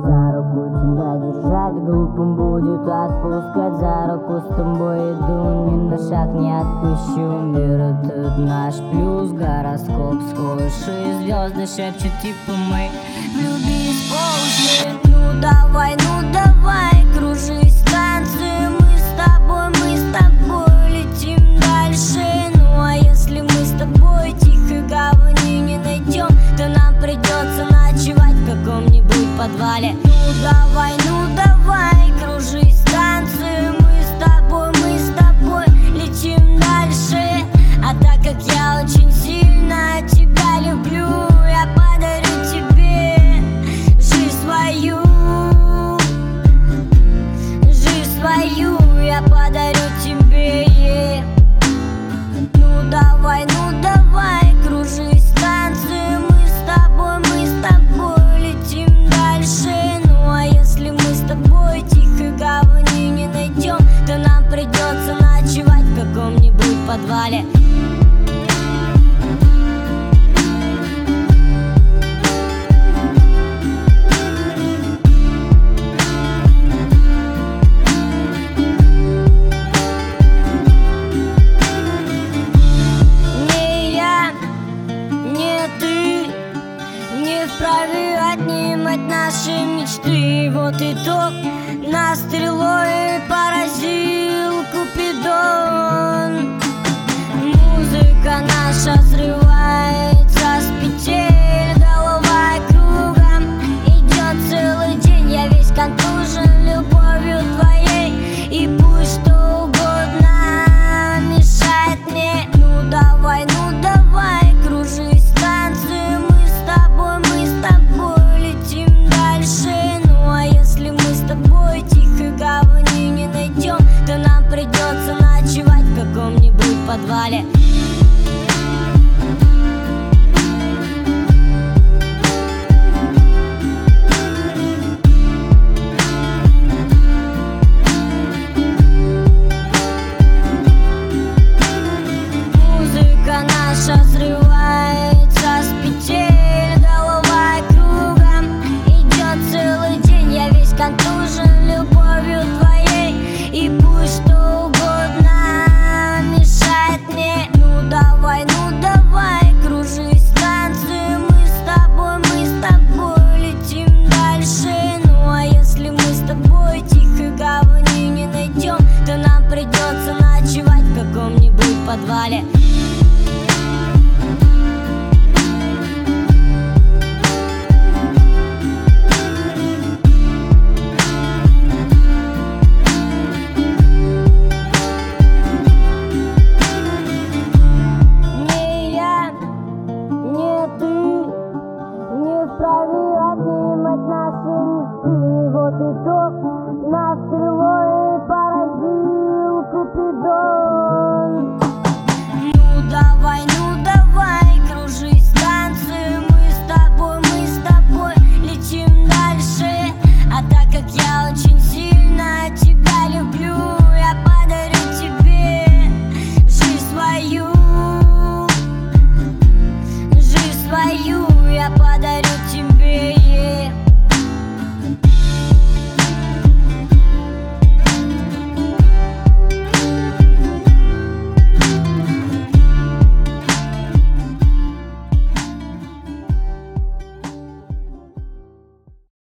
за руку тебя держать, глупым будет отпускать. За руку с тобой иду, ни на шаг не отпущу. Мир этот наш плюс, гороскоп схож, и звезды шепчут типа мы влюбились по уши. Ну давай, кружись, танцуй, мы с тобой летим дальше. Ну а если мы с тобой тихой гавани не найдем, то нам придется ночевать в каком-нибудь подвале. Ну давай, кружись, танцуй, мы с тобой летим дальше. А так как я очень сильно тебя люблю, я подарю тебе жизнь свою, я подарю тебе. Ну давай, кружись, танцуй, мы с тобой летим дальше. Ну а если мы с тобой тихой гавани не найдем, то нам придется ночевать в каком-нибудь подвале. Вправе отнимать наши мечты. Вот итог, нас стрелой поразил Купидон. Музыка наша взрывает